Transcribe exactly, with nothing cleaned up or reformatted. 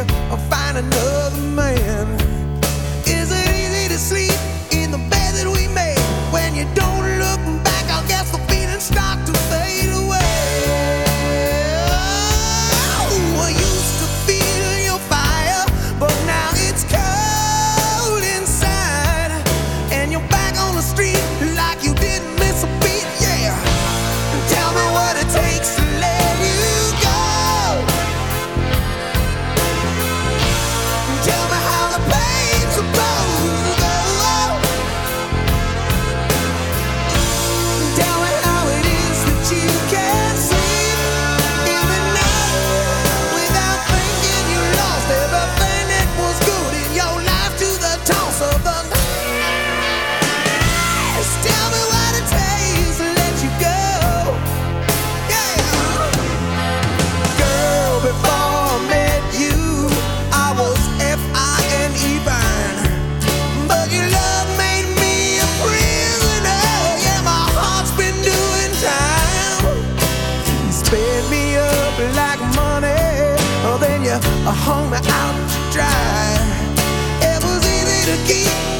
find another man. Is it easy to sleep in the bed that we made? When you don't look back, I guess the feelings start to fade away. Oh, I used to feel your fire, but now it's cold inside, and you're back on the street like you didn't miss a beat. Yeah, tell me what it takes to let you go. Tell me how the pain's supposed to go. Tell me how it is that you can't sleep in the night without thinking you lost everything that was good in your life to the toss of the night. Tell me what it takes to let you go. Yeah. Girl, before I met you, I was F I N E fine, but your love made me a prisoner. Yeah, my heart's been doing time. You sped me up like money, oh, then you hung me out to dry. It was easy to keep